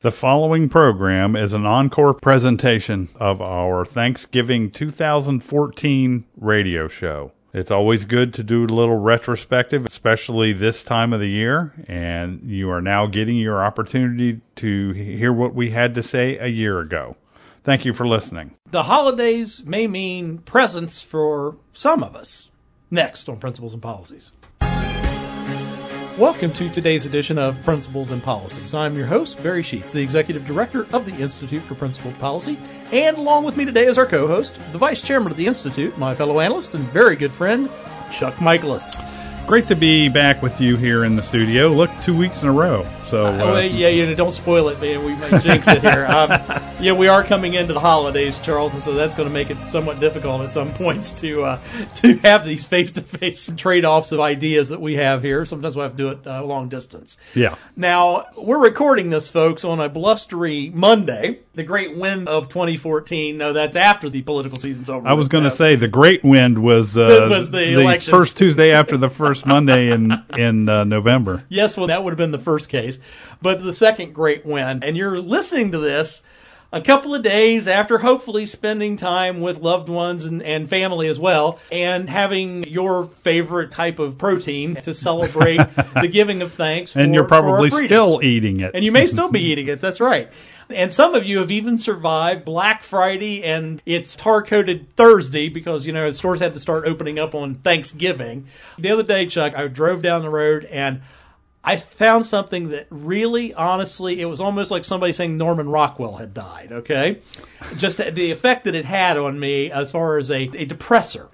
The following program is an encore presentation of our Thanksgiving 2014 radio show. It's always good to do a little retrospective, especially this time of the year, and you are now getting your opportunity to hear what we had to say a year ago. Thank you for listening. The holidays may mean presents for some of us. Next on Principles and Policies. Welcome to today's edition of Principles and Policies. I'm your host, Barry Sheets, the Executive Director of the Institute for Principled Policy. And along with me today is our co-host, the Vice Chairman of the Institute, my fellow analyst and very good friend, Chuck Michaelis. Great to be back with you here in the studio. Look, 2 weeks in a row. So don't spoil it, man. We might jinx it here. We are coming into the holidays, Charles, and so that's going to make it somewhat difficult at some points to have these face-to-face trade-offs of ideas that we have here. Sometimes we'll have to do it long distance. Yeah. Now, we're recording this, folks, on a blustery Monday, the great wind of 2014. No, that's after the political season's over. I was going to say the great wind was the first Tuesday after the first Monday in November. Yes, well, that would have been the first case. But the second great win, and you're listening to this a couple of days after hopefully spending time with loved ones and family as well, and having your favorite type of protein to celebrate the giving of thanks. And you're probably still eating it. And you may still be eating it, that's right. And some of you have even survived Black Friday and its tar-coated Thursday because, the stores had to start opening up on Thanksgiving. The other day, Chuck, I drove down the road and I found something that really, honestly, it was almost like somebody saying Norman Rockwell had died, okay? Just the effect that it had on me as far as a depressor.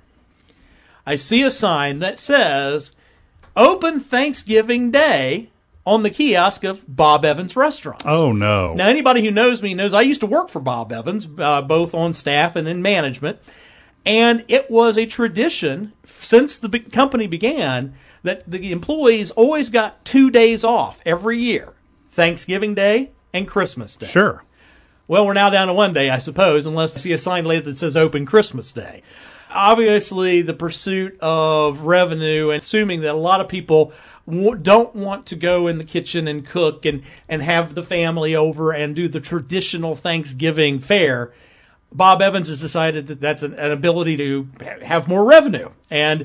I see a sign that says, Open Thanksgiving Day on the kiosk of Bob Evans Restaurants. Oh, no. Now, anybody who knows me knows I used to work for Bob Evans, both on staff and in management. And it was a tradition since the company began that the employees always got 2 days off every year, Thanksgiving Day and Christmas Day. Sure. Well, we're now down to 1 day, I suppose, unless I see a sign later that says Open Christmas Day. Obviously, the pursuit of revenue, and assuming that a lot of people don't want to go in the kitchen and cook and have the family over and do the traditional Thanksgiving fare, Bob Evans has decided that that's an ability to have more revenue. And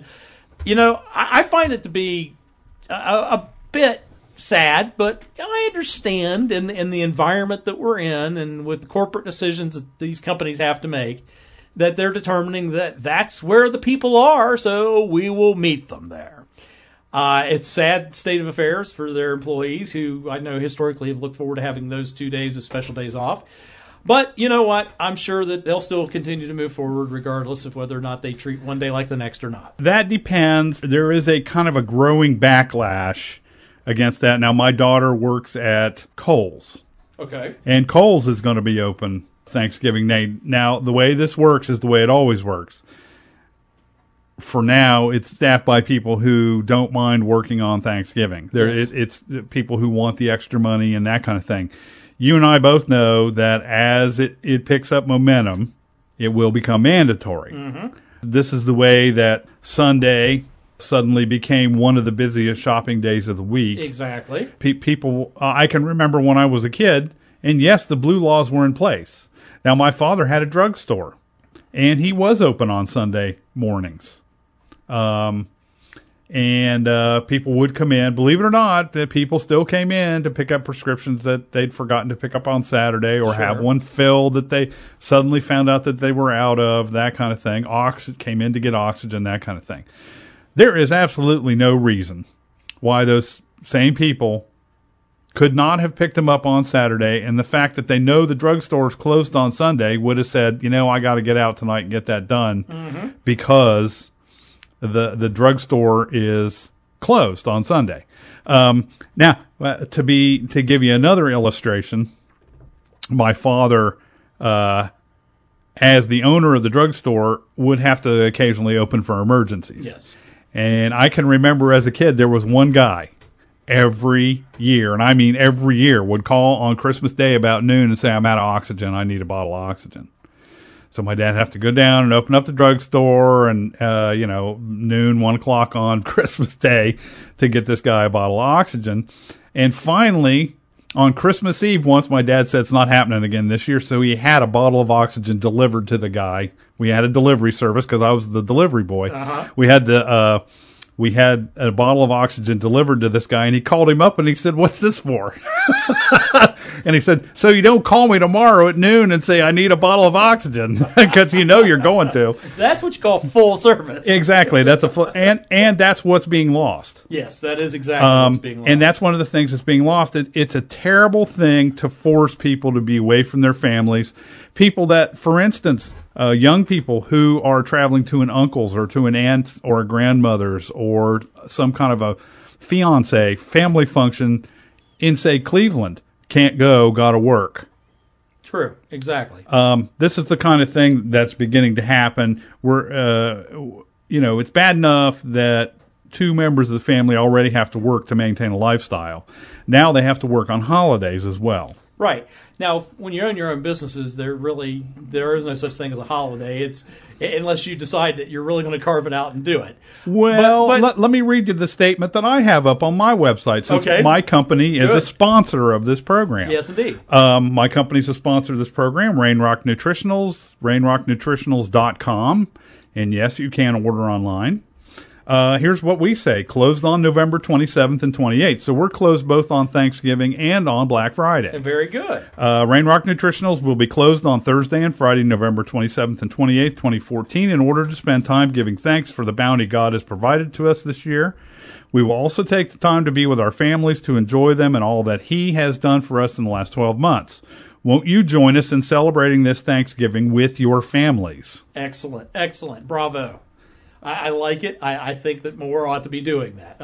I find it to be a bit sad, but I understand in the environment that we're in and with the corporate decisions that these companies have to make, that they're determining that that's where the people are, so we will meet them there. It's a sad state of affairs for their employees who I know historically have looked forward to having those 2 days as special days off. But you know what? I'm sure that they'll still continue to move forward regardless of whether or not they treat one day like the next or not. That depends. There is a kind of a growing backlash against that. Now, my daughter works at Kohl's. Okay. And Kohl's is going to be open Thanksgiving Day. Now, the way this works is the way it always works. For now, it's staffed by people who don't mind working on Thanksgiving. Yes. It's people who want the extra money and that kind of thing. You and I both know that as it picks up momentum, it will become mandatory. Mm-hmm. This is the way that Sunday suddenly became one of the busiest shopping days of the week. Exactly. People, I can remember when I was a kid, and yes, the blue laws were in place. Now, my father had a drugstore, and he was open on Sunday mornings. And people would come in. Believe it or not, that people still came in to pick up prescriptions that they'd forgotten to pick up on Saturday or have one filled that they suddenly found out that they were out of, that kind of thing. Came in to get oxygen, that kind of thing. There is absolutely no reason why those same people could not have picked them up on Saturday, and the fact that they know the drugstore's closed on Sunday would have said, I got to get out tonight and get that done because the drugstore is closed on Sunday. Now, to give you another illustration, my father, as the owner of the drugstore, would have to occasionally open for emergencies. Yes. And I can remember as a kid, there was one guy every year, and I mean every year, would call on Christmas Day about noon and say, I'm out of oxygen. I need a bottle of oxygen. So my dad would have to go down and open up the drugstore and, noon, 1 o'clock on Christmas Day to get this guy a bottle of oxygen. And finally, On Christmas Eve, once my dad said it's not happening again this year, so he had a bottle of oxygen delivered to the guy. We had a delivery service because I was the delivery boy. Uh-huh. We had a bottle of oxygen delivered to this guy, and he called him up and he said, "What's this for?" And he said, "So you don't call me tomorrow at noon and say I need a bottle of oxygen because you know you're going to." That's what you call full service. Exactly. That's and that's what's being lost. Yes, that is exactly what's being lost. And that's one of the things that's being lost. It's a terrible thing to force people to be away from their families. People that, for instance, young people who are traveling to an uncle's or to an aunt's or a grandmother's or some kind of a fiance family function in, say, Cleveland, can't go, got to work. True, exactly. This is the kind of thing that's beginning to happen. It's bad enough that two members of the family already have to work to maintain a lifestyle. Now they have to work on holidays as well. Right. Now, when you own your own businesses, there is no such thing as a holiday. It's unless you decide that you're really going to carve it out and do it. Well, let me read you the statement that I have up on my website, since my company is a sponsor of this program. Yes, indeed. My company's a sponsor of this program, Rainrock Nutritionals, rainrocknutritionals.com. And yes, you can order online. Here's what we say. Closed on November 27th and 28th. So we're closed both on Thanksgiving and on Black Friday. Very good. Rainrock Nutritionals will be closed on Thursday and Friday, November 27th and 28th, 2014, in order to spend time giving thanks for the bounty God has provided to us this year. We will also take the time to be with our families to enjoy them and all that He has done for us in the last 12 months. Won't you join us in celebrating this Thanksgiving with your families? Excellent. Excellent. Bravo. I like it. I think that more ought to be doing that.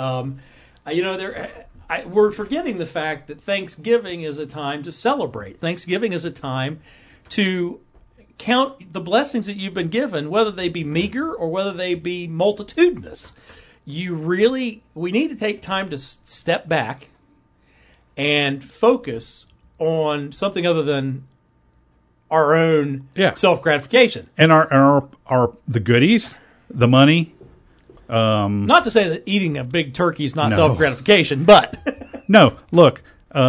We're forgetting the fact that Thanksgiving is a time to celebrate. Thanksgiving is a time to count the blessings that you've been given, whether they be meager or whether they be multitudinous. We need to take time to step back and focus on something other than our own self-gratification. And our the goodies. The money. Not to say that eating a big turkey is not self-gratification, but... No, look,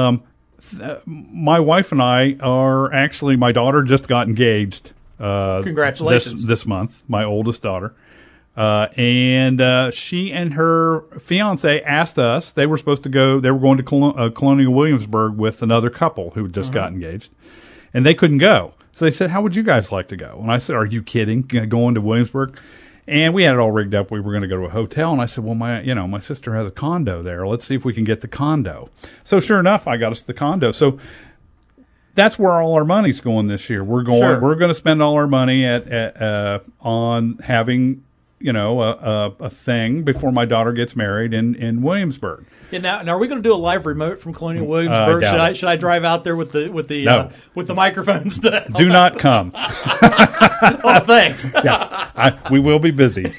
my wife and I are actually, my daughter just got engaged. Congratulations. This month, my oldest daughter. And she and her fiance asked us, they were going to Colonial Williamsburg with another couple who just got engaged, and they couldn't go. So they said, "How would you guys like to go?" And I said, "Are you kidding? Going to Williamsburg?" And we had it all rigged up. We were going to go to a hotel, and I said, "Well, my sister has a condo there. Let's see if we can get the condo." So sure enough, I got us the condo. So that's where all our money's going this year. We're going to spend all our money on having a thing before my daughter gets married in Williamsburg. Yeah, now are we going to do a live remote from Colonial Williamsburg? Should I drive out there with the microphones? Do not come. Oh, thanks. Yes, we will be busy.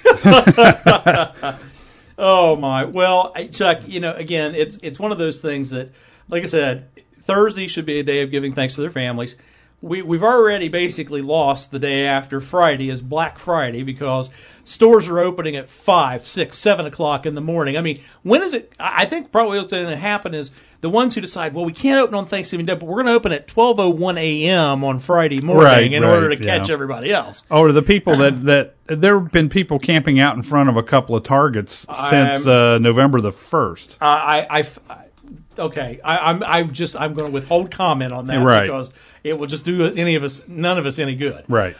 Oh my! Well, Chuck, again, it's one of those things that, like I said, Thursday should be a day of giving thanks to their families. We've already basically lost the day after Friday as Black Friday because stores are opening at 5, 6, 7 o'clock in the morning. I mean, when is it? I think probably what's going to happen is the ones who decide, well, we can't open on Thanksgiving Day, but we're going to open at 12:01 a.m. on Friday morning in order to catch everybody else. Or the people that there have been people camping out in front of a couple of Targets since November the 1st. I'm going to withhold comment on that because it will just do none of us any good. Right.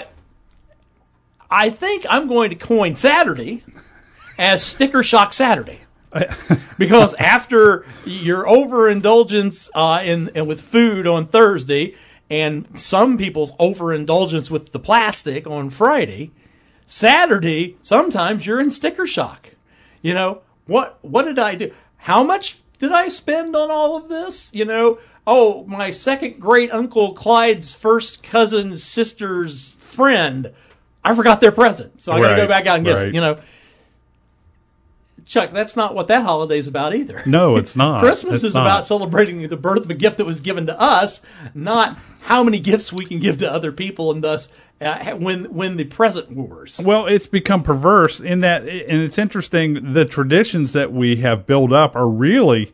I think I'm going to coin Saturday as Sticker Shock Saturday. Because after your overindulgence with food on Thursday and some people's overindulgence with the plastic on Friday, Saturday, sometimes you're in sticker shock. What did I do? How much did I spend on all of this? My second great uncle Clyde's first cousin's sister's friend, I forgot their present, so I got to go back out and get it. Chuck, that's not what that holiday's about either. No, it's not. Christmas is about celebrating the birth of a gift that was given to us, not how many gifts we can give to other people, and thus win the present wars. Well, it's become perverse in that, and it's interesting, the traditions that we have built up are really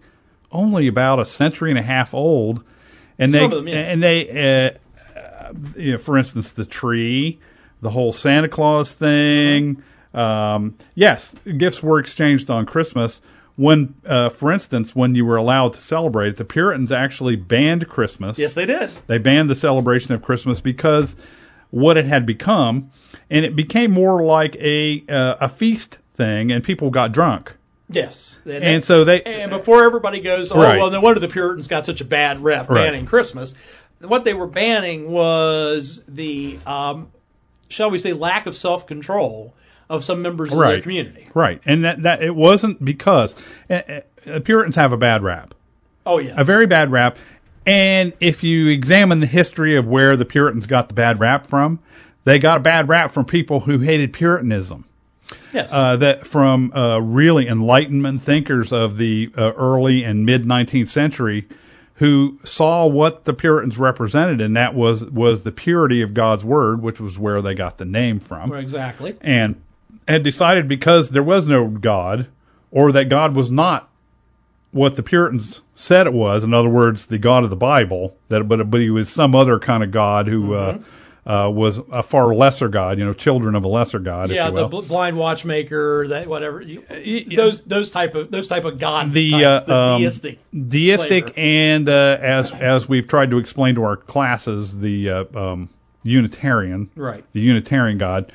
only about a century and a half old, and Some of them, yes. For instance, the tree, the whole Santa Claus thing. Yes, gifts were exchanged on Christmas. When, for instance, when you were allowed to celebrate it, the Puritans actually banned Christmas. Yes, they did. They banned the celebration of Christmas because what it had become, and it became more like a feast thing, and people got drunk. Yes. And so and before everybody goes, right. Well, no wonder the Puritans got such a bad rep banning Christmas. What they were banning was the, shall we say, lack of self-control of some members of their community. Right. And that it wasn't because Puritans have a bad rap. Oh, yes. A very bad rap. And if you examine the history of where the Puritans got the bad rap from, they got a bad rap from people who hated Puritanism. Yes. That from really Enlightenment thinkers of the early and mid 19th century who saw what the Puritans represented, and that was the purity of God's word, which was where they got the name from. Exactly. And had decided because there was no God, or that God was not what the Puritans said it was, in other words, the God of the Bible, but he was some other kind of God who was a far lesser God, children of a lesser God. Yeah, if you will. the blind watchmaker, that whatever, those type of God, the deistic, flavor. and as we've tried to explain to our classes, the Unitarian, right? The Unitarian God.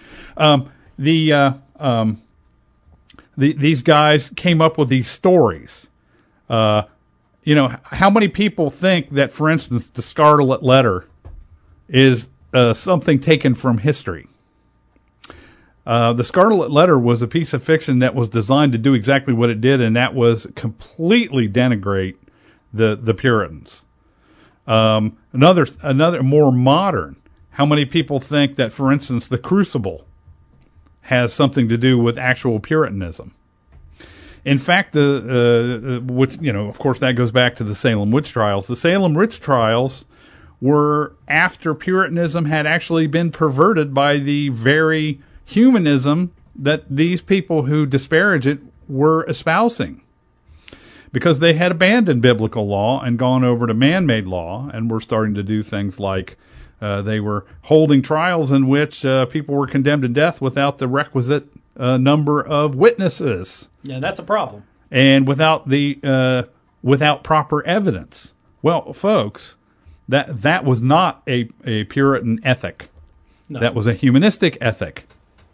These guys came up with these stories. How many people think that, for instance, the Scarlet Letter is something taken from history? The Scarlet Letter was a piece of fiction that was designed to do exactly what it did, and that was completely denigrate the Puritans. Another more modern. How many people think that, for instance, the Crucible has something to do with actual Puritanism? In fact, which of course, that goes back to the Salem witch trials. The Salem witch trials were after Puritanism had actually been perverted by the very humanism that these people who disparage it were espousing, because they had abandoned biblical law and gone over to man-made law, and were starting to do things like they were holding trials in which people were condemned to death without the requisite number of witnesses. Yeah, that's a problem. And without proper evidence. Well, folks, that was not a Puritan ethic. No. That was a humanistic ethic.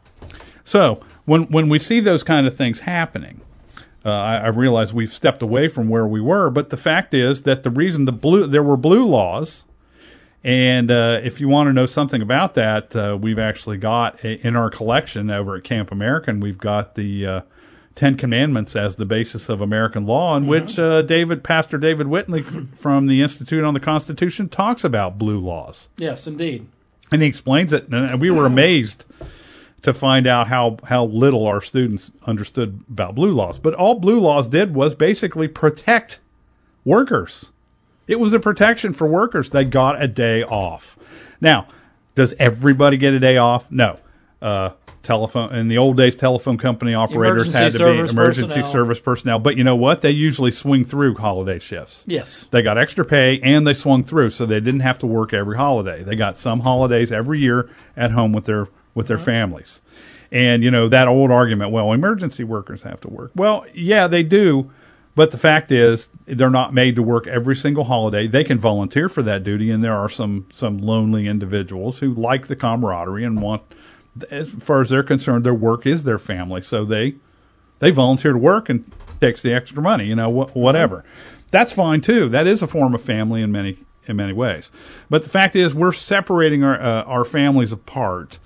So when we see those kind of things happening, I realize we've stepped away from where we were, but the fact is that the reason there were blue laws. And if you want to know something about that, we've actually got in our collection over at Camp American, we've got the Ten Commandments as the basis of American law, in which Pastor David Whitley from the Institute on the Constitution talks about blue laws. Yes, indeed. And he explains it, and we were amazed to find out how little our students understood about blue laws. But all blue laws did was basically protect workers. It was a protection for workers. They got a day off. Now, does everybody get a day off? No. Telephone in the old days, telephone company operators had to be emergency service personnel. But you know what? They usually swing through holiday shifts. Yes. They got extra pay and they swung through, so they didn't have to work every holiday. They got some holidays every year at home with their families. And that old argument, well, emergency workers have to work. Well, yeah, they do. But the fact is, they're not made to work every single holiday. They can volunteer for that duty, and there are some lonely individuals who like the camaraderie and want, as far as they're concerned, their work is their family. So they volunteer to work and takes the extra money, whatever. That's fine too. That is a form of family in many ways. But the fact is, we're separating our families apart.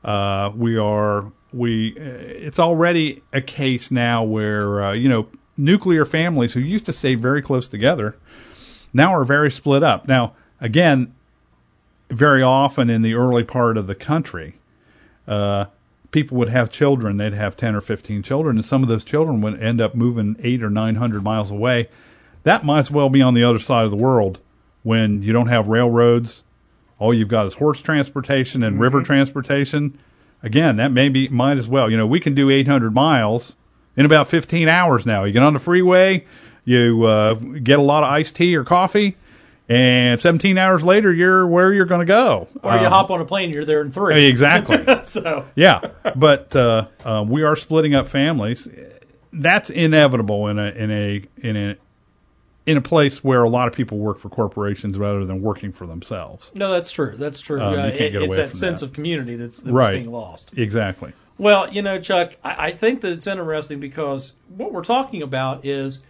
It's already a case now where nuclear families who used to stay very close together now are very split up. Now, again, very often in the early part of the country, people would have children. They'd have 10 or 15 children, and some of those children would end up moving 800 or 900 miles away. That might as well be on the other side of the world when you don't have railroads. All you've got is horse transportation and river transportation. Again, that might as well. We can do 800 miles in about 15 hours now. You get on the freeway, you get a lot of iced tea or coffee, and 17 hours later, you're where you're going to go. Or you hop on a plane, you're there in 3. Exactly. So yeah, but we are splitting up families. That's inevitable in a place where a lot of people work for corporations rather than working for themselves. No, that's true. That's true. You can't get away it's that from sense that. of community that's Right. being lost. Exactly. Well, Chuck, I think that it's interesting because what we're talking about is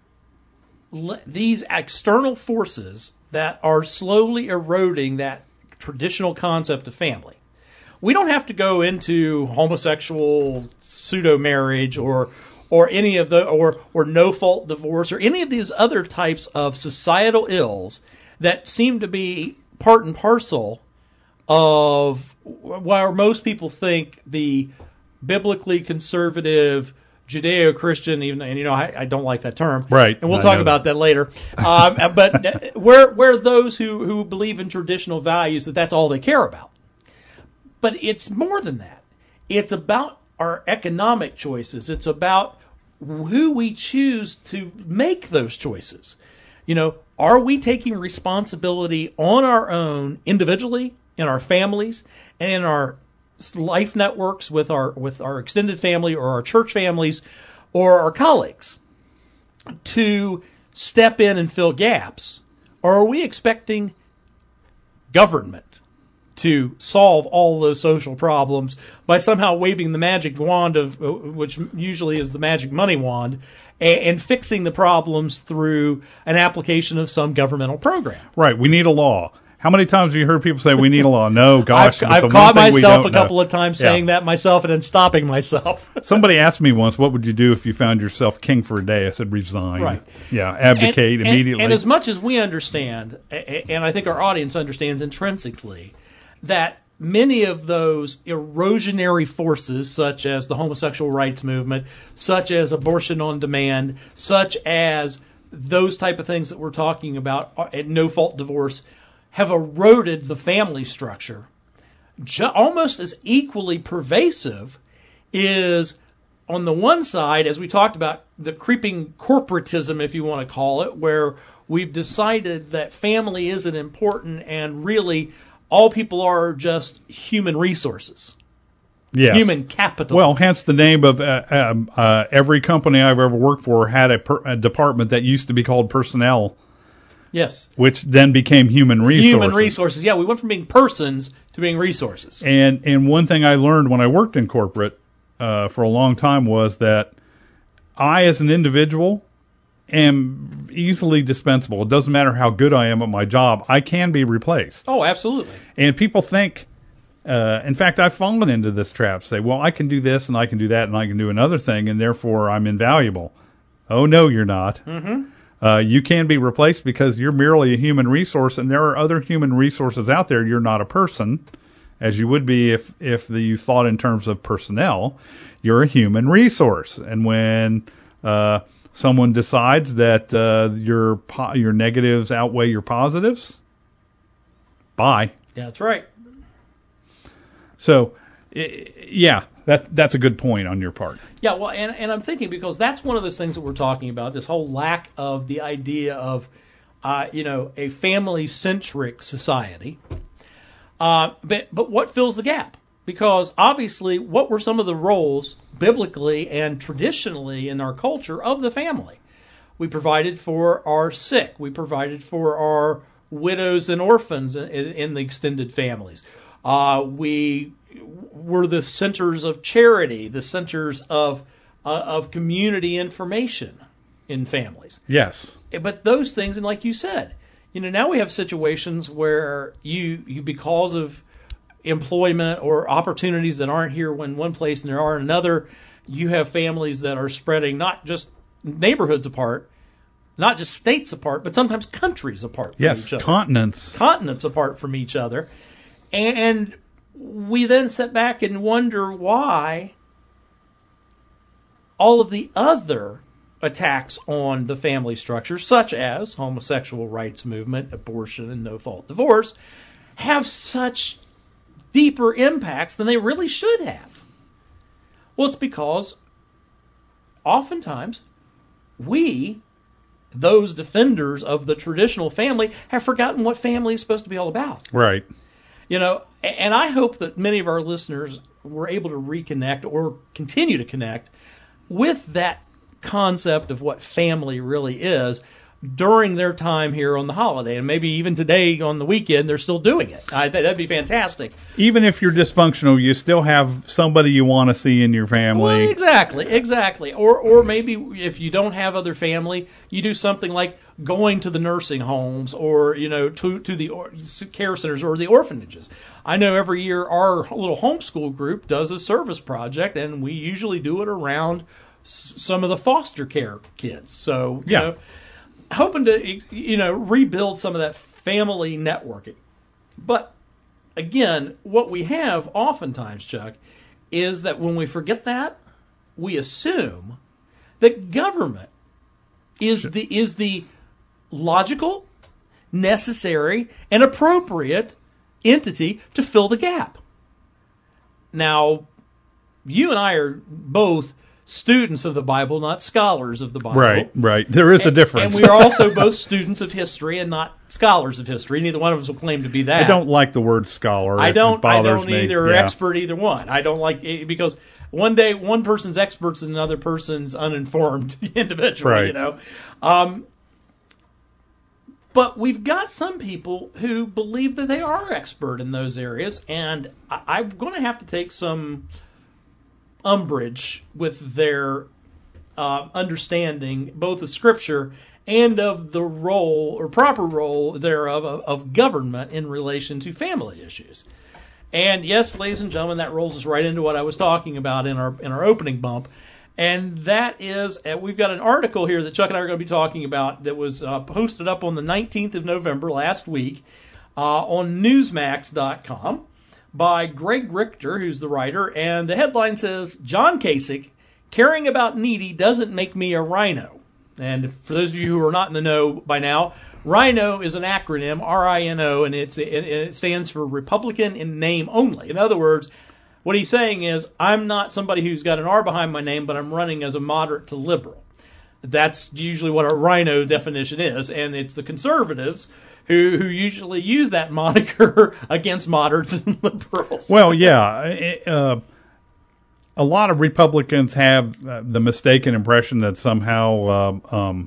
these external forces that are slowly eroding that traditional concept of family. We don't have to go into homosexual pseudo marriage or any of the or no fault divorce or any of these other types of societal ills that seem to be part and parcel of where most people think the biblically conservative Judeo-Christian, and I don't like that term, right? And we'll talk about that later. But where those who believe in traditional values that's all they care about. But it's more than that. It's about our economic choices. It's about who we choose to make those choices. Are we taking responsibility on our own individually, in our families, and in our life networks with our extended family or our church families or our colleagues to step in and fill gaps? Or are we expecting government to solve all those social problems by somehow waving the magic wand which usually is the magic money wand, and fixing the problems through an application of some governmental program? Right. We need a law. How many times have you heard people say we need a law? No, gosh. I've caught myself a couple of times saying that myself and then stopping myself. Somebody asked me once, what would you do if you found yourself king for a day? I said, resign. Right. Yeah, abdicate immediately. And as much as we understand, and I think our audience understands intrinsically, that many of those erosionary forces, such as the homosexual rights movement, such as abortion on demand, such as those type of things that we're talking about, no-fault divorce, have eroded the family structure. Almost as equally pervasive is, on the one side, as we talked about, the creeping corporatism, if you want to call it, where we've decided that family isn't important and really all people are just human resources. Yes. Human capital. Well, hence the name of every company I've ever worked for had a department that used to be called personnel. Yes. Which then became human resources. Human resources. Yeah, we went from being persons to being resources. And one thing I learned when I worked in corporate for a long time was that I, as an individual, am easily dispensable. It doesn't matter how good I am at my job. I can be replaced. Oh, absolutely. And people think, in fact, I've fallen into this trap. Say, well, I can do this and I can do that and I can do another thing, and therefore I'm invaluable. Oh, no, you're not. Mm-hmm. You can be replaced because you're merely a human resource, and there are other human resources out there. You're not a person, as you would be if you thought in terms of personnel. You're a human resource, and when someone decides that your negatives outweigh your positives, bye. Yeah, that's right. So, yeah, that's a good point on your part. Yeah, well, and I'm thinking, because that's one of those things that we're talking about, this whole lack of the idea of, a family-centric society. But what fills the gap? Because obviously, what were some of the roles biblically and traditionally in our culture of the family? We provided for our sick. We provided for our widows and orphans in the extended families. We were the centers of charity, the centers of community information in families. Yes. But those things, and like you said, now we have situations where you because of employment or opportunities that aren't here in one place and there are in another, you have families that are spreading not just neighborhoods apart, not just states apart, but sometimes countries apart from each other. Yes, continents apart from each other. And we then sit back and wonder why all of the other attacks on the family structure, such as homosexual rights movement, abortion, and no-fault divorce, have such deeper impacts than they really should have. Well, it's because oftentimes we those defenders of the traditional family have forgotten what family is supposed to be all about. Right. And I hope that many of our listeners were able to reconnect or continue to connect with that concept of what family really is during their time here on the holiday. And maybe even today on the weekend, they're still doing it. I think that'd be fantastic. Even if you're dysfunctional, you still have somebody you want to see in your family. Well, exactly. Or maybe if you don't have other family, you do something like going to the nursing homes or, to the care centers or the orphanages. I know every year our little homeschool group does a service project, and we usually do it around some of the foster care kids. So, hoping to, rebuild some of that family networking. But, again, what we have oftentimes, Chuck, is that when we forget that, we assume that government is the logical, necessary, and appropriate entity to fill the gap. Now, you and I are both students of the Bible, not scholars of the Bible. Right. There is a difference. And we are also both students of history and not scholars of history. Neither one of us will claim to be that. I don't like the word scholar. I don't me. either, or expert either one. I don't like it because one day one person's experts and another person's uninformed individual, right. But we've got some people who believe that they are expert in those areas, and I'm going to have to take some umbrage with their understanding both of Scripture and of the role or proper role thereof of government in relation to family issues. And yes, ladies and gentlemen, that rolls us right into what I was talking about in our opening bump, and that is we've got an article here that Chuck and I are going to be talking about that was posted up on the 19th of November last week on Newsmax.com. by Greg Richter, who's the writer, and the headline says, John Kasich, caring about needy doesn't make me a rhino. And for those of you who are not in the know by now, rhino is an acronym, R-I-N-O, and it stands for Republican in name only. In other words, what he's saying is, I'm not somebody who's got an R behind my name, but I'm running as a moderate to liberal. That's usually what a rhino definition is, and it's the conservatives who usually use that moniker against moderates and liberals. Well, yeah. A lot of Republicans have the mistaken impression that somehow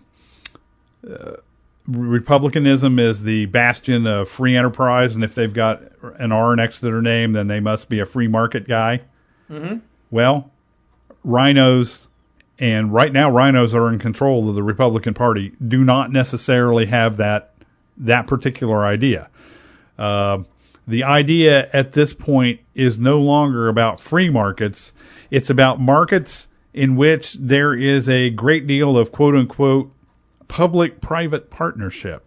Republicanism is the bastion of free enterprise, and if they've got an R next to their name, then they must be a free market guy. Mm-hmm. Well, rhinos, and right now rhinos are in control of the Republican Party, do not necessarily have that particular idea. The idea at this point is no longer about free markets. It's about markets in which there is a great deal of quote unquote public-private partnership.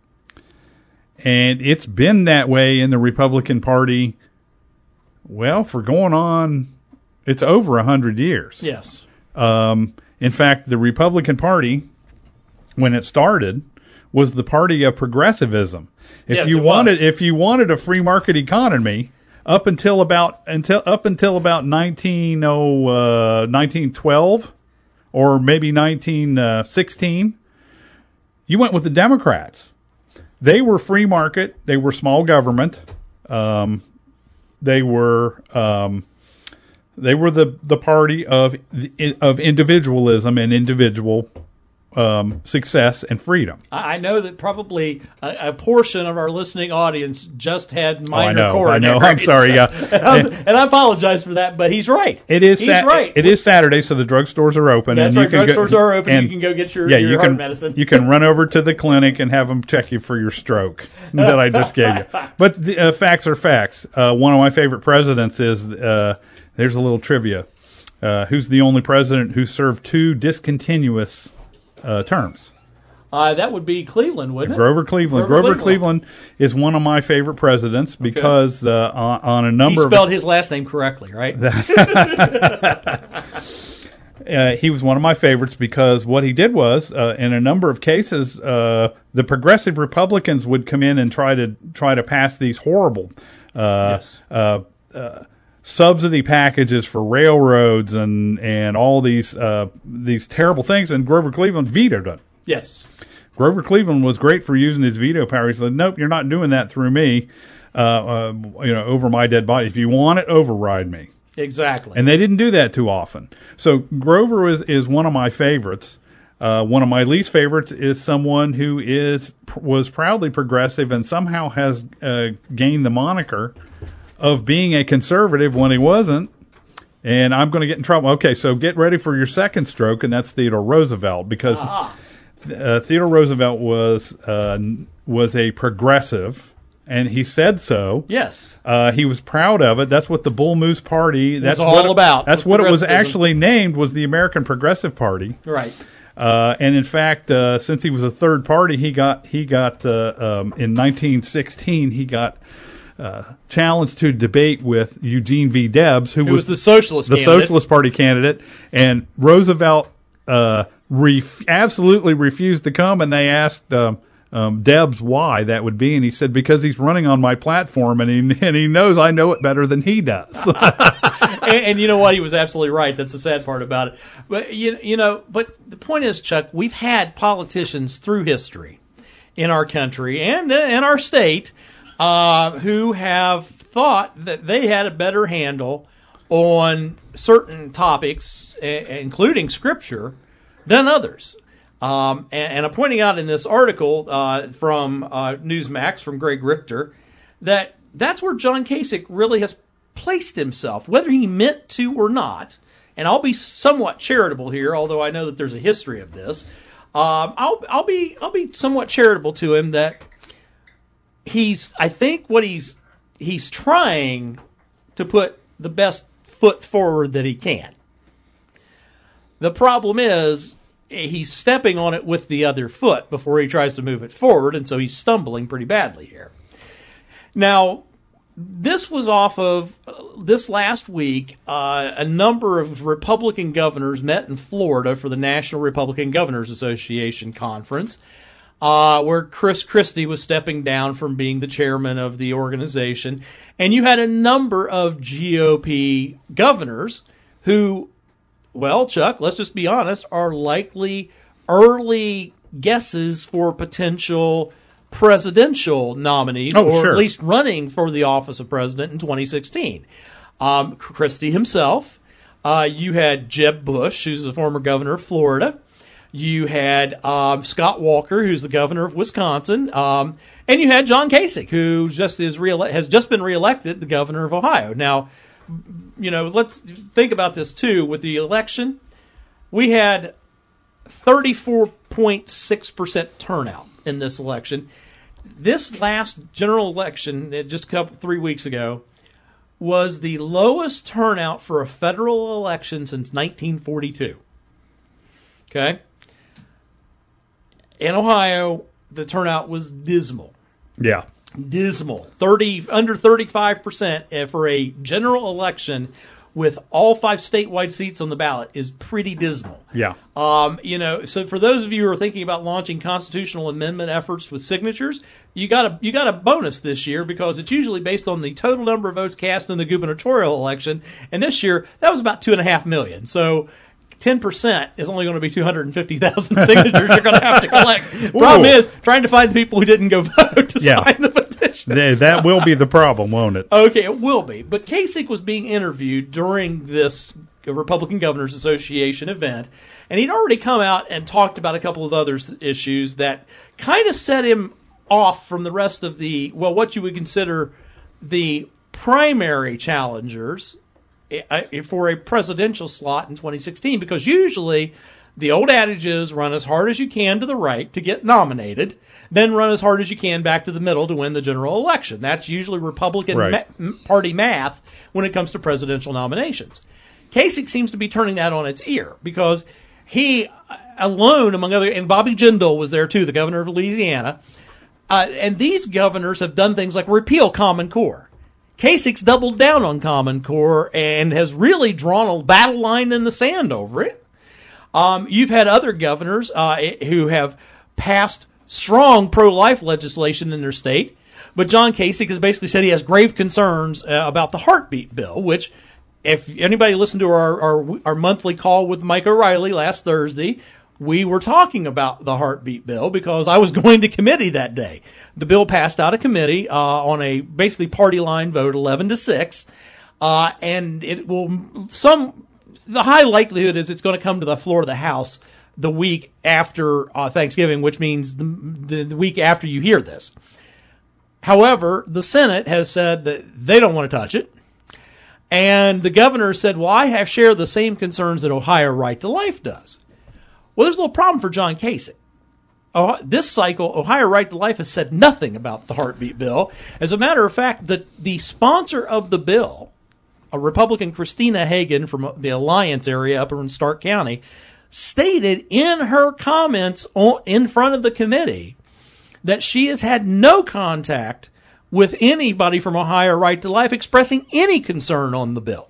And it's been that way in the Republican Party, well, for going on, it's over 100 years. Yes. In fact, the Republican Party, when it started, was the party of progressivism. If you wanted a free market economy up until about 1912 or maybe 1916, you went with the Democrats. They were free market. They were small government. They were the party of individualism and individual success and freedom. I know that probably a portion of our listening audience just had minor I know. I'm sorry. Yeah, and I apologize for that, but he's right. He's right. It is Saturday, so the drugstores are open. That's right. Drugstores are open. And you can go get your heart medicine. You can run over to the clinic and have them check you for your stroke that I just gave you. But the facts are facts. One of my favorite presidents is. There's a little trivia. Who's the only president who served 2 discontinuous terms? That would be Cleveland, wouldn't it? Grover Cleveland. Grover Cleveland is one of my favorite presidents because on a number of... He spelled his last name correctly, right? He was one of my favorites because what he did was, in a number of cases, the progressive Republicans would come in and try to pass these horrible subsidy packages for railroads and all these terrible things, and Grover Cleveland vetoed it. Yes. Grover Cleveland was great for using his veto power. He said, nope, you're not doing that through me, over my dead body. If you want it, override me. Exactly. And they didn't do that too often. So Grover is one of my favorites. One of my least favorites is someone who was proudly progressive and somehow has gained the moniker of being a conservative when he wasn't. And I'm going to get in trouble. Okay, so get ready for your second stroke, and that's Theodore Roosevelt, because Theodore Roosevelt was a progressive, and he said so. Yes. He was proud of it. That's what the Bull Moose Party. That's all about. That's what it was actually named, was the American Progressive Party. Right. And in fact, since he was a third party, he got in 1916 he got challenged to debate with Eugene V. Debs, who was the Socialist candidate. Socialist Party candidate, and Roosevelt absolutely refused to come, and they asked Debs why that would be, and he said, because he's running on my platform, and he knows I know it better than he does. and you know what? He was absolutely right. That's the sad part about it. But but the point is, Chuck, we've had politicians through history in our country and in our state who have thought that they had a better handle on certain topics, including Scripture, than others. And I'm pointing out in this article from Newsmax, from Greg Richter, that's where John Kasich really has placed himself, whether he meant to or not. And I'll be somewhat charitable here, although I know that there's a history of this. I'll be somewhat charitable to him that I think what he's trying to put the best foot forward that he can. The problem is he's stepping on it with the other foot before he tries to move it forward, and so he's stumbling pretty badly here. Now, this was off of this last week. A number of Republican governors met in Florida for the National Republican Governors Association conference, where Chris Christie was stepping down from being the chairman of the organization. And you had a number of GOP governors who, well, Chuck, let's just be honest, are likely early guesses for potential presidential nominees, sure. At least running for the office of president in 2016. Christie himself. You had Jeb Bush, who's the former governor of Florida. You had Scott Walker, who's the governor of Wisconsin. And you had John Kasich, who has just been reelected the governor of Ohio. Now, let's think about this, too. With the election, we had 34.6% turnout in this election. This last general election, just 3 weeks ago, was the lowest turnout for a federal election since 1942. Okay? In Ohio, the turnout was dismal. Yeah. Dismal. Under 35% for a general election with all 5 statewide seats on the ballot is pretty dismal. Yeah. So for those of you who are thinking about launching constitutional amendment efforts with signatures, you got a bonus this year, because it's usually based on the total number of votes cast in the gubernatorial election, and this year that was about 2.5 million. So 10% is only going to be 250,000 signatures you're going to have to collect. Problem is trying to find the people who didn't go vote to sign the petition. That will be the problem, won't it? Okay, it will be. But Kasich was being interviewed during this Republican Governors Association event, and he'd already come out and talked about a couple of other issues that kind of set him off from the rest of what you would consider the primary challengers for a presidential slot in 2016, because usually the old adage is run as hard as you can to the right to get nominated, then run as hard as you can back to the middle to win the general election. That's usually Republican Party math when it comes to presidential nominations. Kasich seems to be turning that on its ear, because he alone, among other, and Bobby Jindal was there too, the governor of Louisiana, and these governors have done things like repeal Common Core. Kasich's doubled down on Common Core and has really drawn a battle line in the sand over it. You've had other governors who have passed strong pro-life legislation in their state, but John Kasich has basically said he has grave concerns about the heartbeat bill, which, if anybody listened to our monthly call with Mike O'Reilly last Thursday, we were talking about the heartbeat bill because I was going to committee that day. The bill passed out of committee on a basically party line vote, 11-6, and it will the high likelihood is it's going to come to the floor of the House the week after Thanksgiving, which means the week after you hear this. However, the Senate has said that they don't want to touch it. And the governor said, well, I have shared the same concerns that Ohio Right to Life does. Well, there's a little problem for John Kasich. This cycle, Ohio Right to Life has said nothing about the heartbeat bill. As a matter of fact, the sponsor of the bill, a Republican, Christina Hagan from the Alliance area up in Stark County, stated in her comments in front of the committee that she has had no contact with anybody from Ohio Right to Life expressing any concern on the bill.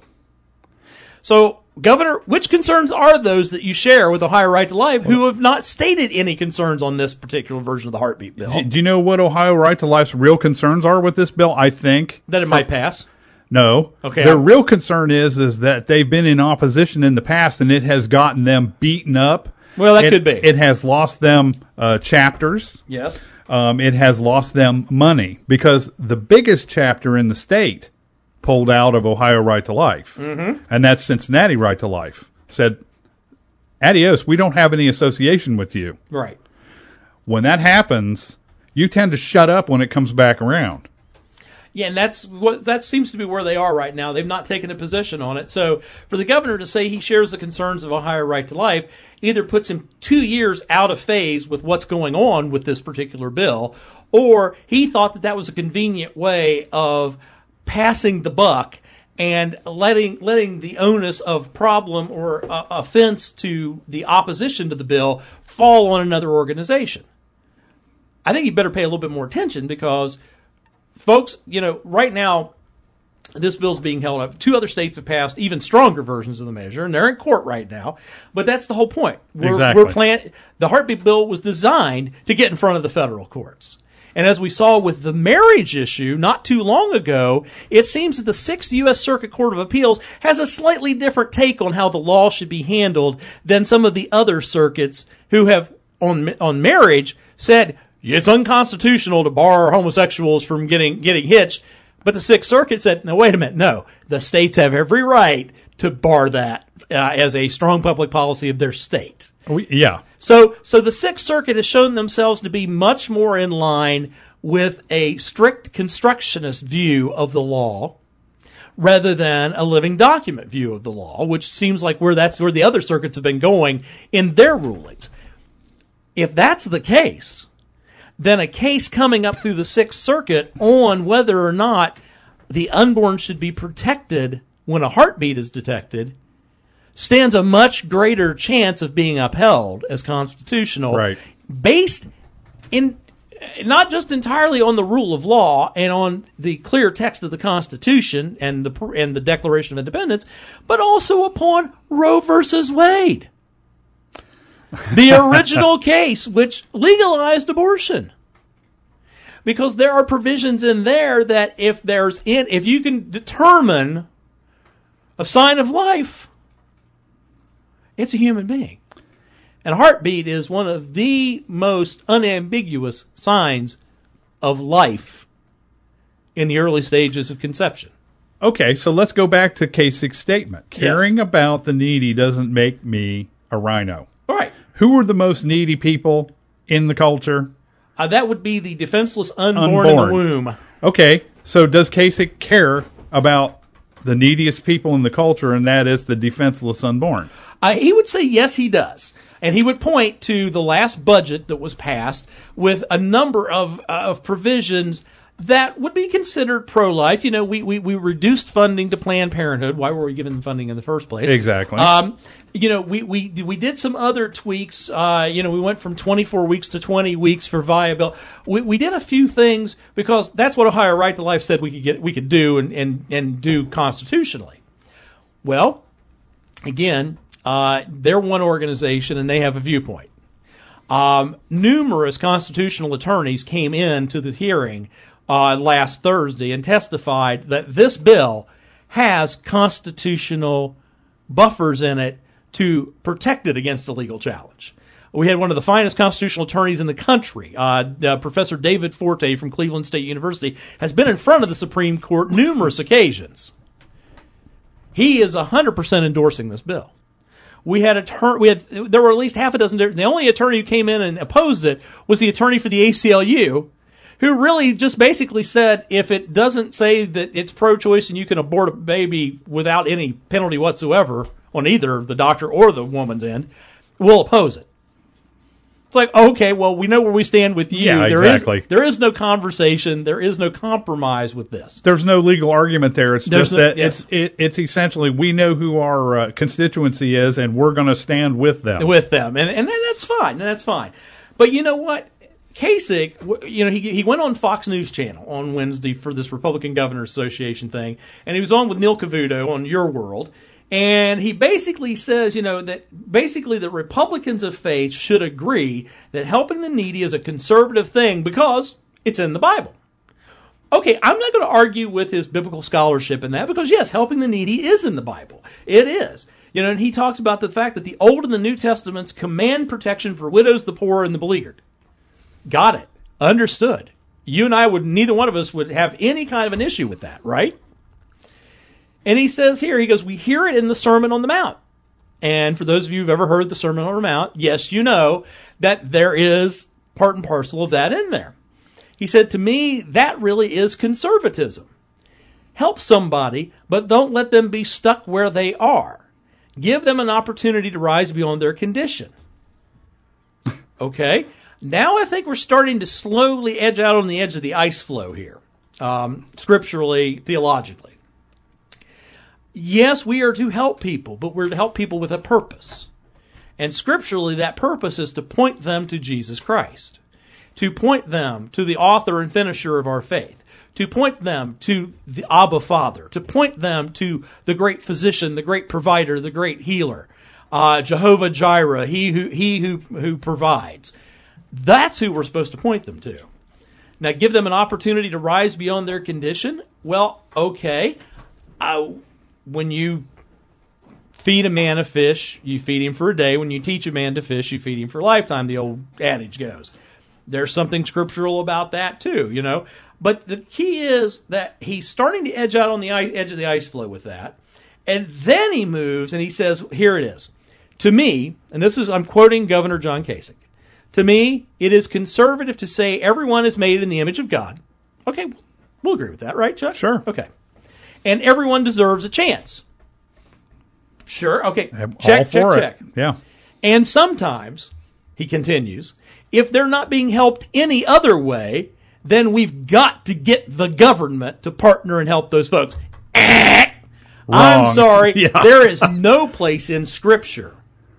So, Governor, which concerns are those that you share with Ohio Right to Life who have not stated any concerns on this particular version of the heartbeat bill? Do you know what Ohio Right to Life's real concerns are with this bill? I think that it might pass. No. Okay. Their real concern is that they've been in opposition in the past and it has gotten them beaten up. Well, that could be. It has lost them chapters. Yes. It has lost them money because the biggest chapter in the state pulled out of Ohio Right to Life, and that's Cincinnati Right to Life. Said, adios, we don't have any association with you. Right. When that happens, you tend to shut up when it comes back around. Yeah, and that seems to be where they are right now. They've not taken a position on it. So for the governor to say he shares the concerns of Ohio Right to Life either puts him 2 years out of phase with what's going on with this particular bill, or he thought that was a convenient way of passing the buck and letting the onus of problem or offense to the opposition to the bill fall on another organization. I think you better pay a little bit more attention because, folks, right now this bill's being held up. 2 other states have passed even stronger versions of the measure, and they're in court right now. But that's the whole point. Exactly. The heartbeat bill was designed to get in front of the federal courts. And as we saw with the marriage issue not too long ago, it seems that the 6th U.S. Circuit Court of Appeals has a slightly different take on how the law should be handled than some of the other circuits who have, on marriage, said it's unconstitutional to bar homosexuals from getting hitched. But the 6th Circuit said, no, wait a minute, no. The states have every right to bar that as a strong public policy of their state. Yeah. So the 6th Circuit has shown themselves to be much more in line with a strict constructionist view of the law rather than a living document view of the law, which seems like that's where the other circuits have been going in their rulings. If that's the case, then a case coming up through the 6th Circuit on whether or not the unborn should be protected when a heartbeat is detected stands a much greater chance of being upheld as constitutional, right, based in not just entirely on the rule of law and on the clear text of the Constitution and the Declaration of Independence, but also upon Roe versus Wade, the original case which legalized abortion. Because there are provisions in there that if you can determine a sign of life, it's a human being. And a heartbeat is one of the most unambiguous signs of life in the early stages of conception. Okay, so let's go back to Kasich's statement. Caring about the needy doesn't make me a rhino. All right. Who are the most needy people in the culture? That would be the defenseless unborn in the womb. Okay, so does Kasich care about the neediest people in the culture, and that is the defenseless unborn? He would say yes, he does. And he would point to the last budget that was passed with a number of provisions that would be considered pro-life. We reduced funding to Planned Parenthood. Why were we giving them funding in the first place? Exactly. We did some other tweaks. We went from 24 weeks to 20 weeks for viability. We did a few things because that's what Ohio Right to Life said we could do and do constitutionally. Well, again, they're one organization and they have a viewpoint. Numerous constitutional attorneys came in to the hearing last Thursday and testified that this bill has constitutional buffers in it to protect it against a legal challenge. We had one of the finest constitutional attorneys in the country, Professor David Forte from Cleveland State University, has been in front of the Supreme Court numerous occasions. He is 100% endorsing this bill. There were at least half a dozen. The only attorney who came in and opposed it was the attorney for the ACLU, who really just basically said, if it doesn't say that it's pro-choice and you can abort a baby without any penalty whatsoever on either the doctor or the woman's end, we'll oppose it. It's like, okay, well, we know where we stand with you. Yeah, exactly. There is no conversation. There is no compromise with this. There's no legal argument there. It's it's essentially, we know who our constituency is, and we're going to stand with them. And that's fine. That's fine. But you know what? Kasich, he went on Fox News Channel on Wednesday for this Republican Governors Association thing, and he was on with Neil Cavuto on Your World. And he basically says, that the Republicans of faith should agree that helping the needy is a conservative thing because it's in the Bible. Okay, I'm not going to argue with his biblical scholarship in that because, yes, helping the needy is in the Bible. It is. And he talks about the fact that the Old and the New Testaments command protection for widows, the poor, and the beleaguered. Got it. Understood. You and I neither one of us would have any kind of an issue with that, right? And he says here, he goes, we hear it in the Sermon on the Mount. And for those of you who've ever heard the Sermon on the Mount, yes, you know that there is part and parcel of that in there. He said, to me, that really is conservatism. Help somebody, but don't let them be stuck where they are. Give them an opportunity to rise beyond their condition. Okay? Now I think we're starting to slowly edge out on the edge of the ice floe here, scripturally, theologically. Yes, we are to help people, but we're to help people with a purpose. And scripturally, that purpose is to point them to Jesus Christ, to point them to the author and finisher of our faith, to point them to the Abba Father, to point them to the great physician, the great provider, the great healer, Jehovah Jireh, he who provides. That's who we're supposed to point them to. Now, give them an opportunity to rise beyond their condition? Well, okay. When you feed a man a fish, you feed him for a day. When you teach a man to fish, you feed him for a lifetime, the old adage goes. There's something scriptural about that too, But the key is that he's starting to edge out on the edge of the ice floe with that. And then he moves and he says, here it is. To me, and I'm quoting Governor John Kasich, to me, it is conservative to say everyone is made in the image of God. Okay, we'll agree with that, right, Chuck? Sure. Okay. And everyone deserves a chance. Sure. Okay. Check. Yeah. And sometimes, he continues, if they're not being helped any other way, then we've got to get the government to partner and help those folks. I'm sorry. Yeah. There is no place in Scripture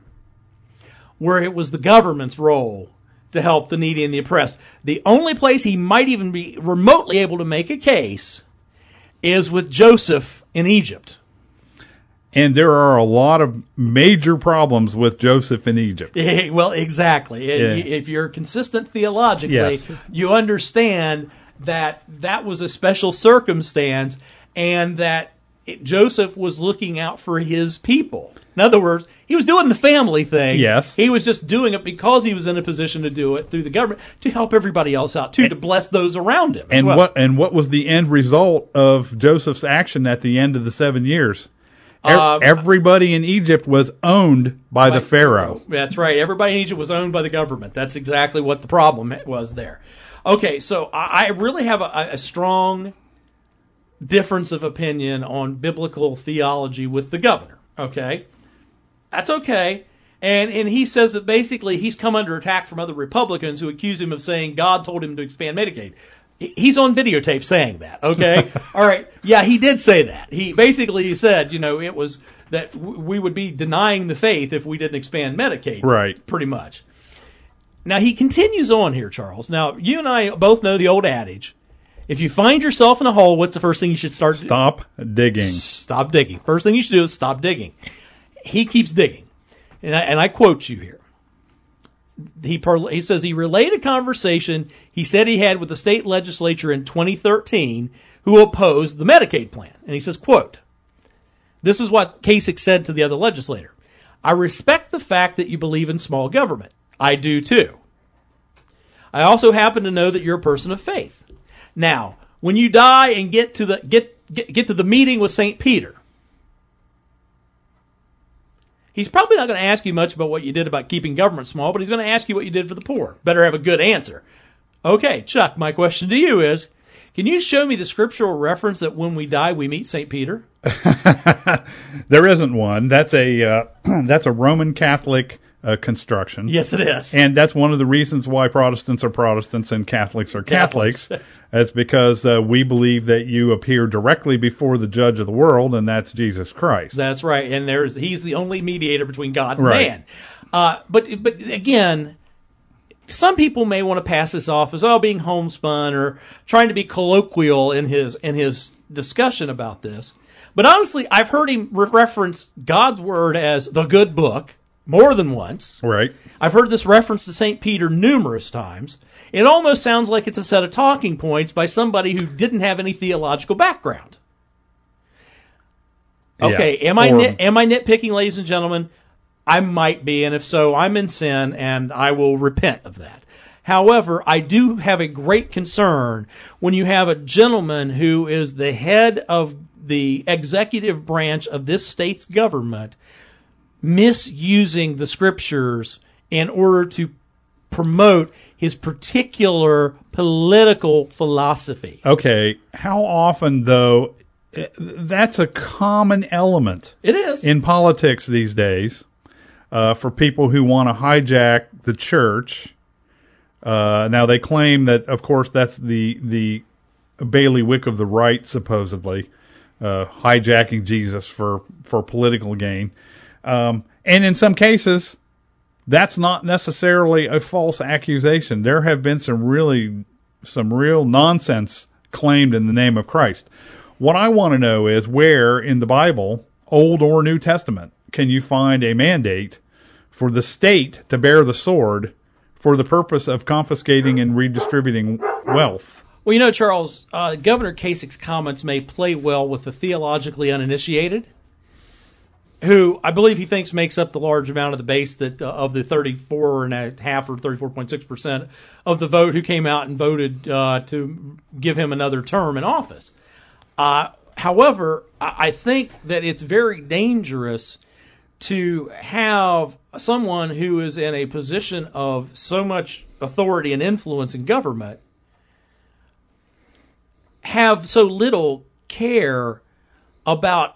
where it was the government's role to help the needy and the oppressed. The only place he might even be remotely able to make a case is with Joseph in Egypt. And there are a lot of major problems with Joseph in Egypt. Well, exactly. Yeah. If you're consistent theologically, yes, you understand that that was a special circumstance and that Joseph was looking out for his people. In other words, he was doing the family thing. Yes. He was just doing it because he was in a position to do it through the government to help everybody else out too, to bless those around him. And what was the end result of Joseph's action at the end of the 7 years? Everybody in Egypt was owned by the Pharaoh. That's right. Everybody in Egypt was owned by the government. That's exactly what the problem was there. Okay, so I really have a strong difference of opinion on biblical theology with the governor. Okay? That's okay. And he says that basically he's come under attack from other Republicans who accuse him of saying God told him to expand Medicaid. He's on videotape saying that, okay? All right. Yeah, he did say that. He basically said, it was that we would be denying the faith if we didn't expand Medicaid. Right. Pretty much. Now, he continues on here, Charles. Now, you and I both know the old adage. If you find yourself in a hole, what's the first thing you should start doing? Stop digging. Stop digging. First thing you should do is stop digging. He keeps digging. And I quote you here. He says he relayed a conversation he said he had with the state legislature in 2013 who opposed the Medicaid plan. And he says, quote, this is what Kasich said to the other legislator. I respect the fact that you believe in small government. I do too. I also happen to know that you're a person of faith. Now, when you die and get to the meeting with St. Peter, he's probably not going to ask you much about what you did about keeping government small, but he's going to ask you what you did for the poor. Better have a good answer. Okay, Chuck, my question to you is, can you show me the scriptural reference that when we die, we meet St. Peter? There isn't one. That's a Roman Catholic construction. Yes, it is. And that's one of the reasons why Protestants are Protestants and Catholics are Catholics. It's because we believe that you appear directly before the judge of the world, and that's Jesus Christ. That's right. And he's the only mediator between God and man. But again, some people may want to pass this off as being homespun or trying to be colloquial in his discussion about this. But honestly, I've heard him reference God's word as the good book more than once. Right. I've heard this reference to St. Peter numerous times. It almost sounds like it's a set of talking points by somebody who didn't have any theological background. Okay, am I nitpicking, ladies and gentlemen? I might be, and if so, I'm in sin, and I will repent of that. However, I do have a great concern when you have a gentleman who is the head of the executive branch of this state's government misusing the scriptures in order to promote his particular political philosophy. Okay, how often, though, that's a common element. It is. In politics these days, for people who want to hijack the church. Now, they claim that, of course, that's the bailiwick of the right, supposedly, hijacking Jesus for political gain. And in some cases, that's not necessarily a false accusation. There have been some real nonsense claimed in the name of Christ. What I want to know is where in the Bible, Old or New Testament, can you find a mandate for the state to bear the sword for the purpose of confiscating and redistributing wealth? Well, Charles, Governor Kasich's comments may play well with the theologically uninitiated, who I believe he thinks makes up the large amount of the base that of the 34.5 or 34.6% of the vote who came out and voted to give him another term in office. However, I think that it's very dangerous to have someone who is in a position of so much authority and influence in government have so little care about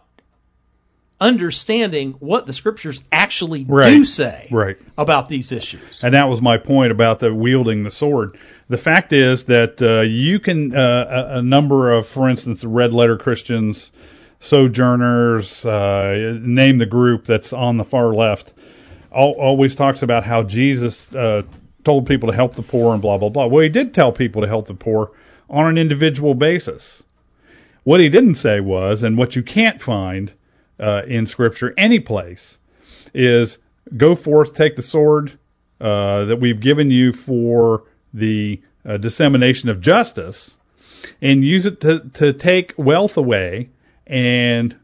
understanding what the scriptures actually do say about these issues. And that was my point about the wielding the sword. The fact is that you can, a number of, for instance, the red letter Christians, Sojourners, name the group that's on the far left, always talks about how Jesus told people to help the poor and blah, blah, blah. Well, he did tell people to help the poor on an individual basis. What he didn't say was, and what you can't find in Scripture any place, is go forth, take the sword that we've given you for the dissemination of justice, and use it to take wealth away and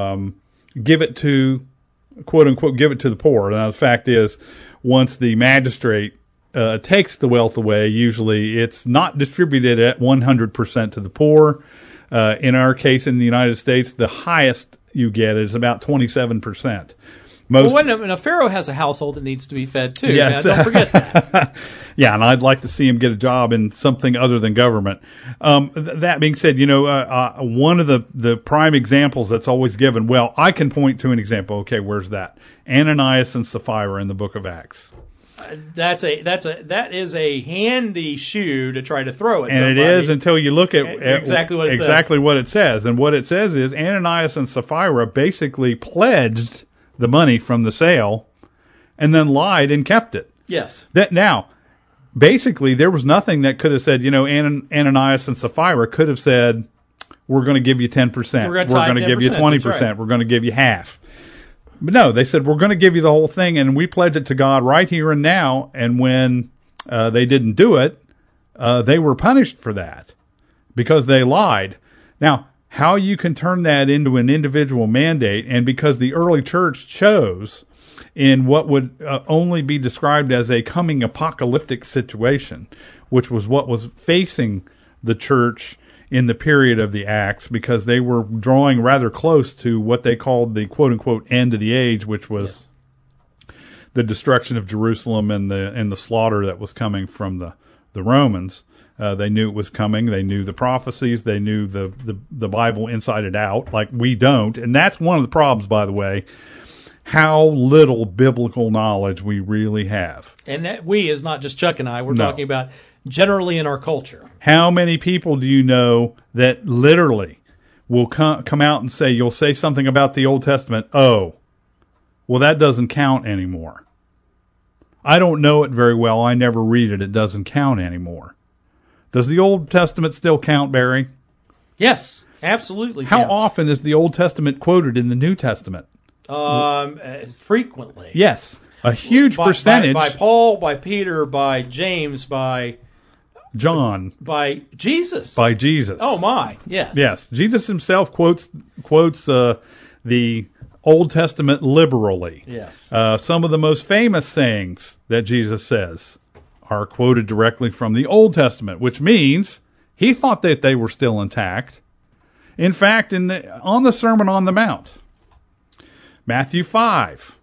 give it to, quote unquote, give it to the poor. Now, the fact is, once the magistrate takes the wealth away, usually it's not distributed at 100% to the poor. In our case, in the United States, the highest you get is about 27%. Well, wait a minute. Pharaoh has a household that needs to be fed too. Yes. Now, don't forget that. Yeah, and I'd like to see him get a job in something other than government. That being said, one of the prime examples that's always given, well, I can point to an example. Okay, where's that? Ananias and Sapphira in the book of Acts. That is a handy shoe to try to throw at somebody. And it is until you look at exactly what it says. And what it says is Ananias and Sapphira basically pledged the money from the sale and then lied and kept it. Yes. Now, basically, there was nothing that could have said, Ananias and Sapphira could have said, we're going to give you 10%. We're going to give you 20%. Right. We're going to give you half. But no, they said, we're going to give you the whole thing, and we pledge it to God right here and now. And when they didn't do it, they were punished for that because they lied. Now, how you can turn that into an individual mandate, and because the early church chose in what would only be described as a coming apocalyptic situation, which was what was facing the church in the period of the Acts, because they were drawing rather close to what they called the quote-unquote end of the age, which was the destruction of Jerusalem and the slaughter that was coming from the Romans. They knew it was coming. They knew the prophecies. They knew the Bible inside and out, like we don't. And that's one of the problems, by the way, how little biblical knowledge we really have. And that we is not just Chuck and I. We're talking about generally in our culture. How many people do you know that literally will come out and say, you'll say something about the Old Testament, oh, well, that doesn't count anymore. I don't know it very well. I never read it. It doesn't count anymore. Does the Old Testament still count, Barry? Yes, absolutely. How often is the Old Testament quoted in the New Testament? Frequently. Yes, a huge percentage. By Paul, by Peter, by James, by John, by Jesus. By Jesus. Oh my, yes. Yes, Jesus himself quotes the Old Testament liberally. Yes. Some of the most famous sayings that Jesus says are quoted directly from the Old Testament, which means he thought that they were still intact. In fact, on the Sermon on the Mount, Matthew 5,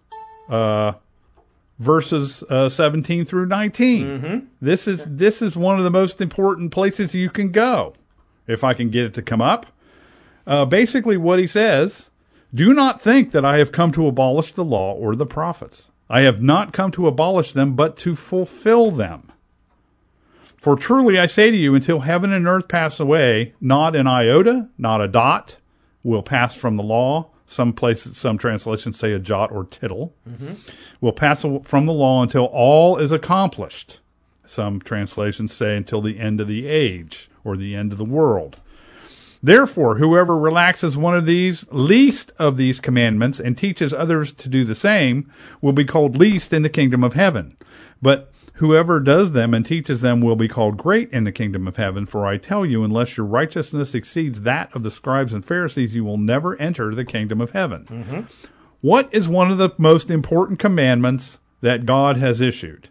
verses 17 through 19. Mm-hmm. This is one of the most important places you can go, if I can get it to come up. Basically, what he says: "Do not think that I have come to abolish the law or the prophets. I have not come to abolish them, but to fulfill them. For truly I say to you, until heaven and earth pass away, not an iota, not a dot, will pass from the law." Some translations say a jot or tittle. Mm-hmm. Will pass from the law until all is accomplished. Some translations say until the end of the age or the end of the world. Therefore, whoever relaxes one of these least of these commandments and teaches others to do the same will be called least in the kingdom of heaven. But whoever does them and teaches them will be called great in the kingdom of heaven. For I tell you, unless your righteousness exceeds that of the scribes and Pharisees, you will never enter the kingdom of heaven. Mm-hmm. What is one of the most important commandments that God has issued?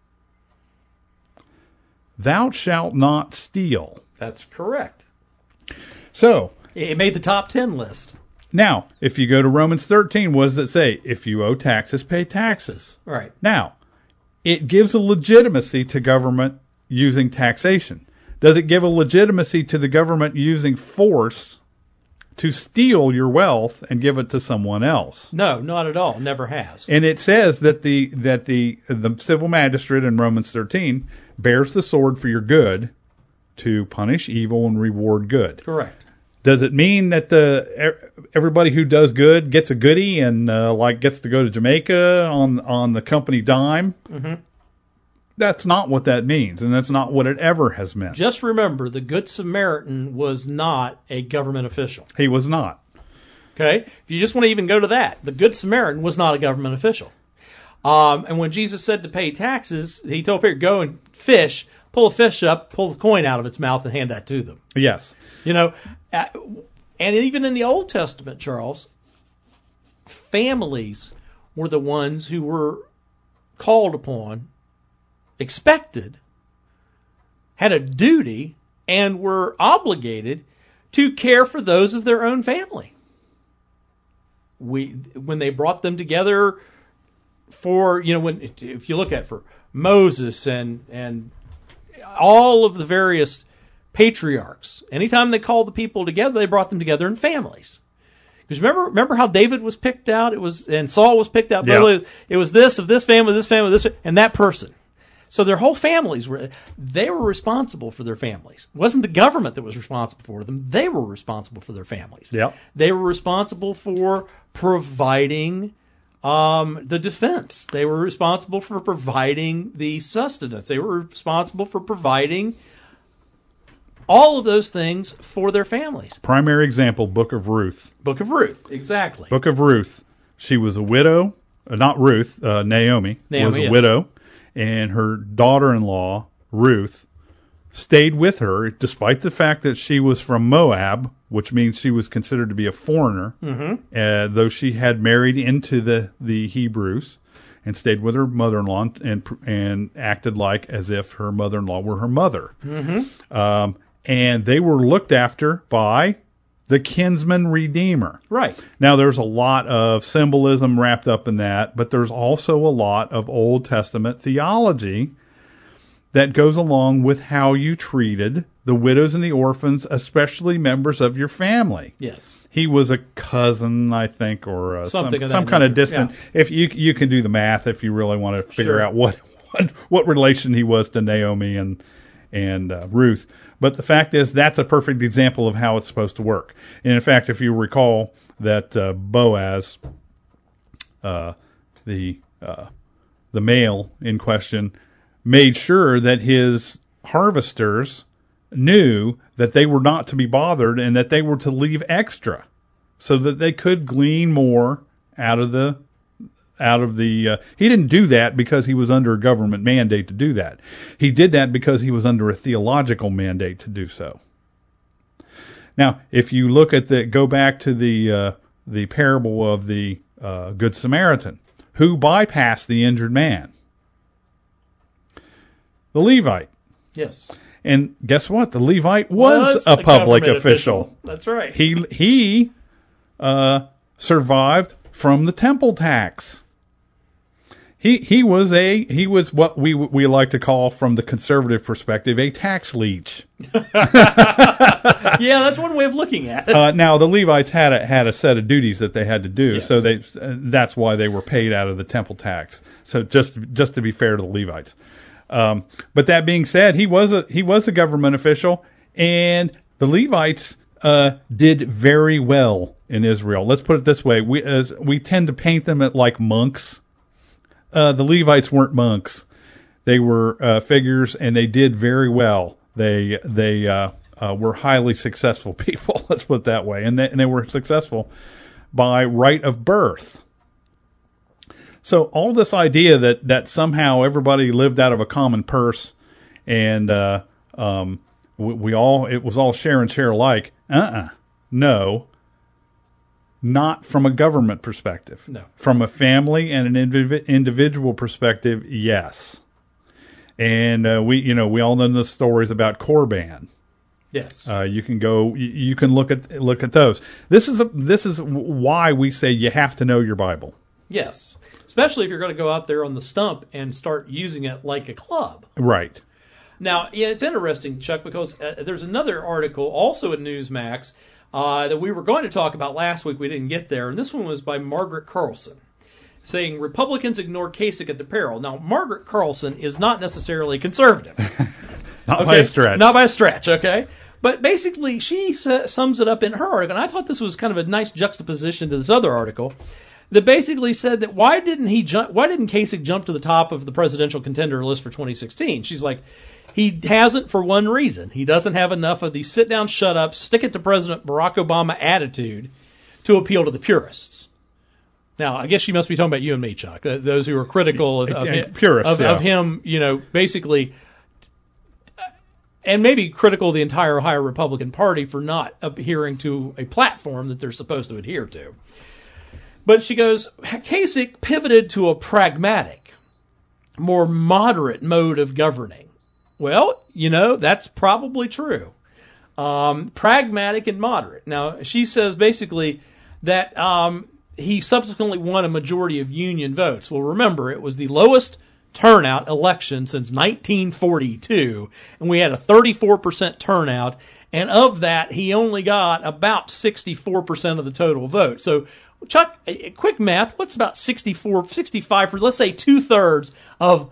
Thou shalt not steal. That's correct. So it made the top 10 list. Now, if you go to Romans 13, what does it say? If you owe taxes, pay taxes. Right. Now, it gives a legitimacy to government using taxation. Does it give a legitimacy to the government using force to steal your wealth and give it to someone else? No, not at all. Never has. And it says that the civil magistrate in Romans 13 bears the sword for your good to punish evil and reward good. Correct. Does it mean that everybody who does good gets a goodie and gets to go to Jamaica on the company dime? Mm-hmm. That's not what that means, and that's not what it ever has meant. Just remember, the Good Samaritan was not a government official. He was not. Okay? If you just want to even go to that, the Good Samaritan was not a government official. And when Jesus said to pay taxes, he told Peter, go and fish, pull a fish up, pull the coin out of its mouth, and hand that to them. Yes. And even in the Old Testament, Charles, families were the ones who were called upon, expected, had a duty, and were obligated to care for those of their own family. When they brought them together for, if you look at for Moses and all of the various patriarchs, anytime they called the people together, they brought them together in families. Because remember how David was picked out? And Saul was picked out. Yeah. It was this of this family, and that person. So their whole families were responsible for their families. It wasn't the government that was responsible for them. They were responsible for their families. Yeah. They were responsible for providing the defense. They were responsible for providing the sustenance. They were responsible for providing all of those things for their families. Primary example, Book of Ruth. Book of Ruth, exactly. Book of Ruth. She was a widow. Not Ruth. Naomi was a widow. And her daughter-in-law, Ruth, stayed with her, despite the fact that she was from Moab, which means she was considered to be a foreigner, though she had married into the Hebrews, and stayed with her mother-in-law and acted like as if her mother-in-law were her mother. And they were looked after by the kinsman redeemer. Right. Now, there's a lot of symbolism wrapped up in that, but there's also a lot of Old Testament theology that goes along with how you treated the widows and the orphans, especially members of your family. Yes. He was a cousin, I think, or some kind of distant. Yeah. If you can do the math, if you really want to figure out what relation he was to Naomi and Ruth. But the fact is, that's a perfect example of how it's supposed to work. And in fact, if you recall that Boaz, the male in question, made sure that his harvesters knew that they were not to be bothered and that they were to leave extra so that they could glean more out of the he didn't do that because he was under a government mandate to do that. He did that because he was under a theological mandate to do so. Now, if you look at go back to the parable of the Good Samaritan, who bypassed the injured man? The Levite. Yes. And guess what? The Levite was a public official. That's right. He survived from the temple tax. He was what we like to call, from the conservative perspective, a tax leech. Yeah, that's one way of looking at it. Now the Levites had a set of duties that they had to do, yes. So that's why they were paid out of the temple tax. So just to be fair to the Levites. But that being said, he was a government official, and the Levites did very well in Israel. Let's put it this way: we tend to paint them like monks. The Levites weren't monks; they were figures, and they did very well. They were highly successful people. Let's put it that way, and they were successful by right of birth. So all this idea that somehow everybody lived out of a common purse, and it was all share and share alike. No. Not from a government perspective. No. From a family and an individual perspective, yes. And we all know the stories about Korban. Yes. You can look at those. This is why we say you have to know your Bible. Yes. Especially if you're going to go out there on the stump and start using it like a club. Right. Now, yeah, it's interesting, Chuck, because there's another article also at Newsmax that we were going to talk about last week. We didn't get there. And this one was by Margaret Carlson, saying Republicans ignore Kasich at the peril. Now, Margaret Carlson is not necessarily conservative. Not by a stretch. Not by a stretch, okay? But basically, she sums it up in her article. And I thought this was kind of a nice juxtaposition to this other article that basically said that why didn't Kasich jump to the top of the presidential contender list for 2016? She's like, he hasn't for one reason. He doesn't have enough of the sit down, shut up, stick it to President Barack Obama attitude to appeal to the purists. Now, I guess she must be talking about you and me, Chuck, those who are critical of him, basically, and maybe critical of the entire Ohio Republican Party for not adhering to a platform that they're supposed to adhere to. But she goes, Kasich pivoted to a pragmatic, more moderate mode of governing. Well, that's probably true. Pragmatic and moderate. Now, she says basically that he subsequently won a majority of Union votes. Well, remember, it was the lowest turnout election since 1942, and we had a 34% turnout, and of that, he only got about 64% of the total vote. So, Chuck, quick math, what's about 65%, let's say 2/3 of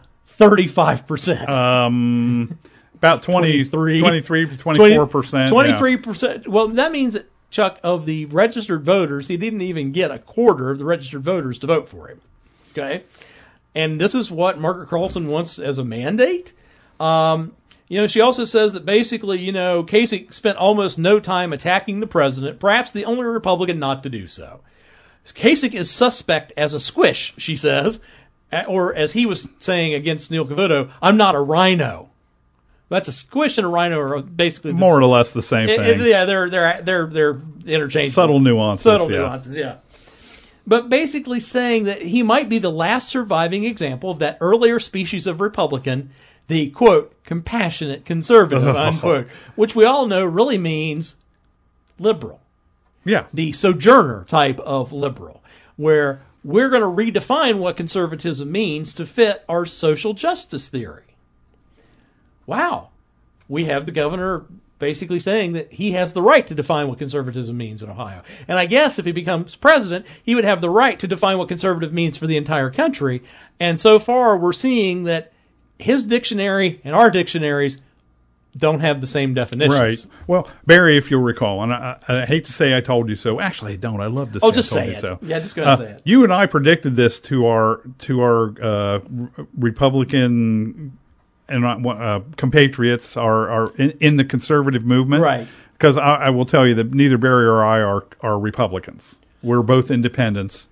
35%. About 23, 24%. 23%. Yeah. Well, that means that, Chuck, of the registered voters, he didn't even get a quarter of the registered voters to vote for him. Okay? And this is what Margaret Carlson wants as a mandate. She also says that basically, Kasich spent almost no time attacking the president, perhaps the only Republican not to do so. Kasich is suspect as a squish, she says, or as he was saying against Neil Cavuto, I'm not a rhino. That's a squish and a rhino are basically more or less the same thing. Yeah, they're interchangeable. Subtle nuances. Yeah. But basically saying that he might be the last surviving example of that earlier species of Republican, the, quote, compassionate conservative, unquote, which we all know really means liberal. Yeah. The sojourner type of liberal, where we're going to redefine what conservatism means to fit our social justice theory. Wow. We have the governor basically saying that he has the right to define what conservatism means in Ohio. And I guess if he becomes president, he would have the right to define what conservative means for the entire country. And so far, we're seeing that his dictionary and our dictionaries don't have the same definitions. Right. Well, Barry, if you'll recall, and I hate to say I told you so. Actually, I don't. I love to say just I told say you it. so. Yeah, just go ahead and say it. You and I predicted this to our Republican and compatriots are in the conservative movement. Right. Because I will tell you that neither Barry or I are Republicans. We're both independents.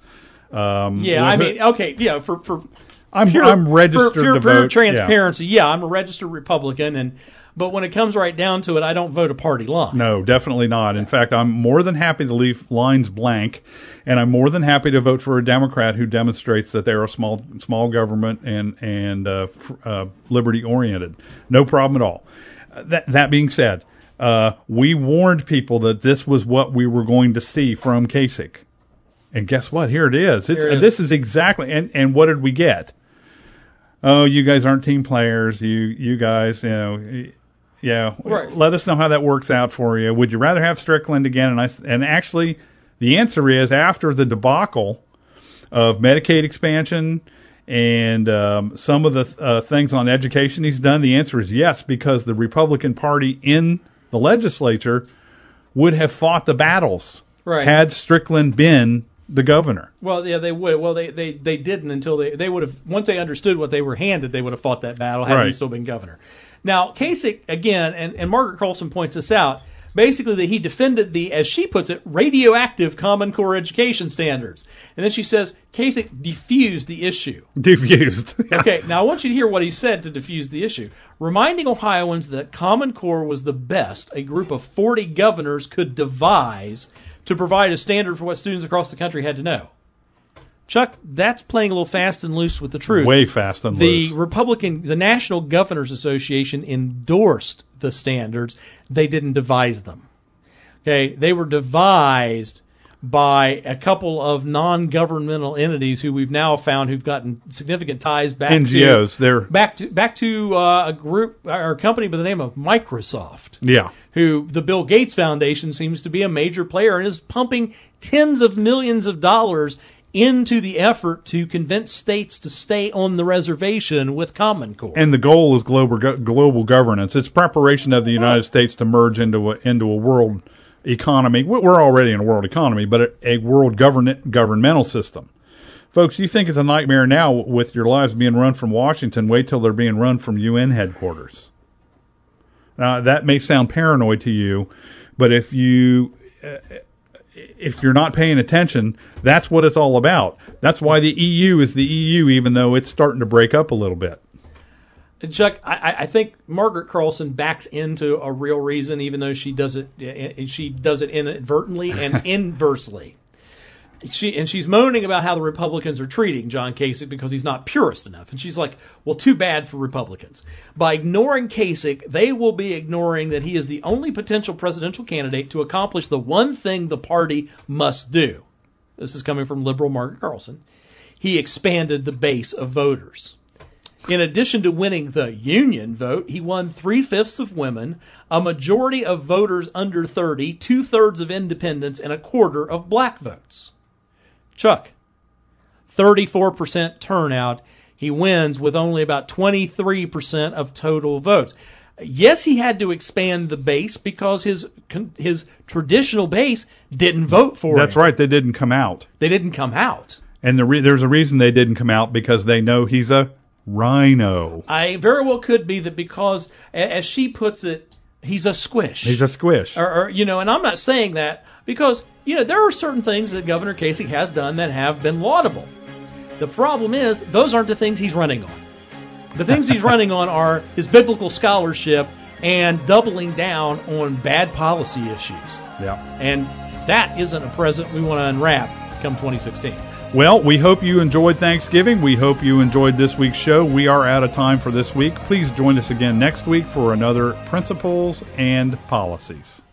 For I'm registered to vote. Pure transparency, yeah, I'm a registered Republican, but when it comes right down to it, I don't vote a party line. No, definitely not. In fact, I'm more than happy to leave lines blank, and I'm more than happy to vote for a Democrat who demonstrates that they're a small government and liberty oriented. No problem at all. That being said, we warned people that this was what we were going to see from Kasich. And guess what? Here it is. This is exactly, and what did we get? Oh, you guys aren't team players. You guys, yeah. Right. Let us know how that works out for you. Would you rather have Strickland again? And actually, the answer is after the debacle of Medicaid expansion and some of the things on education he's done, the answer is yes, because the Republican Party in the legislature would have fought the battles had Strickland been the governor. Well, yeah, they would. Well, they didn't until they would have, once they understood what they were handed, they would have fought that battle had he still been governor. Now, Kasich, again, and Margaret Carlson points this out, basically that he defended the, as she puts it, radioactive Common Core education standards. And then she says, Kasich diffused the issue. Diffused. Okay, now I want you to hear what he said to diffuse the issue. Reminding Ohioans that Common Core was the best a group of 40 governors could devise to provide a standard for what students across the country had to know. Chuck, that's playing a little fast and loose with the truth. Way fast and loose. The National Governors Association endorsed the standards. They didn't devise them. Okay, they were devised by a couple of non-governmental entities who we've now found who've gotten significant ties back NGOs. Back to a group or a company by the name of Microsoft. Yeah. Who the Bill Gates Foundation seems to be a major player and is pumping tens of millions of dollars into the effort to convince states to stay on the reservation with Common Core. And the goal is global governance. It's preparation of the United States to merge into a world economy. We're already in a world economy, but a world governmental system. Folks, you think it's a nightmare now with your lives being run from Washington. Wait till they're being run from UN headquarters. That may sound paranoid to you, but if you're not paying attention, that's what it's all about. That's why the EU is the EU, even though it's starting to break up a little bit. Chuck, I think Margaret Carlson backs into a real reason, even though she does it inadvertently and inversely. She's moaning about how the Republicans are treating John Kasich because he's not purist enough. And she's like, well, too bad for Republicans. By ignoring Kasich, they will be ignoring that he is the only potential presidential candidate to accomplish the one thing the party must do. This is coming from liberal Margaret Carlson. He expanded the base of voters. In addition to winning the union vote, he won 3/5 of women, a majority of voters under 30, 2/3 of independents, and 1/4 of black votes. Chuck, 34% turnout. He wins with only about 23% of total votes. Yes, he had to expand the base because his traditional base didn't vote for him. That's right. They didn't come out. And there's a reason they didn't come out, because they know he's a rhino. I very well could be that because, as she puts it, he's a squish. He's a squish. And I'm not saying that because, there are certain things that Governor Kasich has done that have been laudable. The problem is, those aren't the things he's running on. The things he's running on are his biblical scholarship and doubling down on bad policy issues. Yeah. And that isn't a present we want to unwrap come 2016. Well, we hope you enjoyed Thanksgiving. We hope you enjoyed this week's show. We are out of time for this week. Please join us again next week for another Principles and Policies.